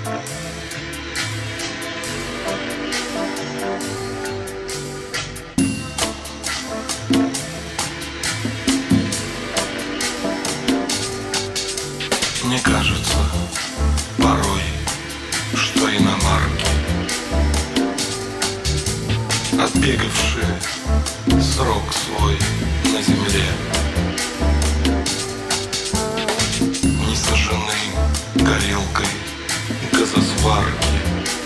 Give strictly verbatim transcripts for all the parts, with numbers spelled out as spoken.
Мне кажется порой, что иномарки, отбегавшие срок свой на земле, не сожжены горелкой газосварки,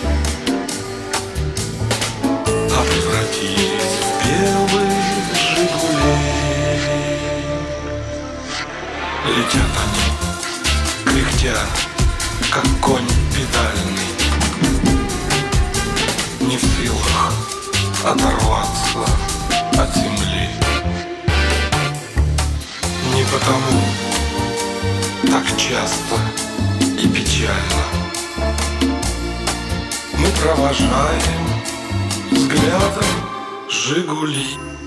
а превратились в белые «Жигули». Летят они, кряхтя, как конь педальный, не в силах оторваться от земли. Не потому так часто и печально мы провожаем взглядом «Жигули».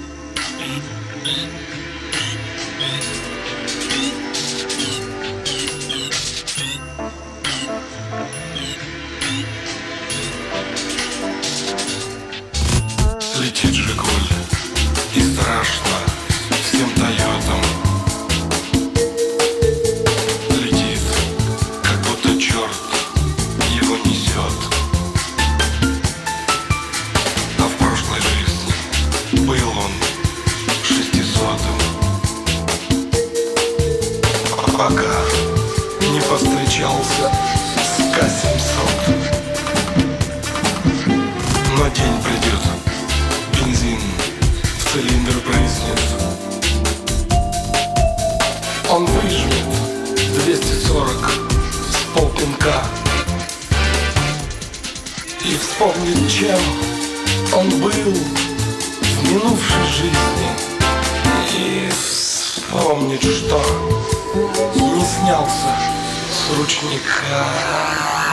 Летит «Жигуль», и страшно всем «Тойотам». Летит, как будто черт его несет. А в прошлой жизни был он шестисотым, пока не повстречался с Ка семьсот. Но день придет, бензин в цилиндр брызнет, он выжмет двести сорок с полпинка и вспомнит, чем он был в минувшей жизни, и вспомнит, что не снялся с ручника.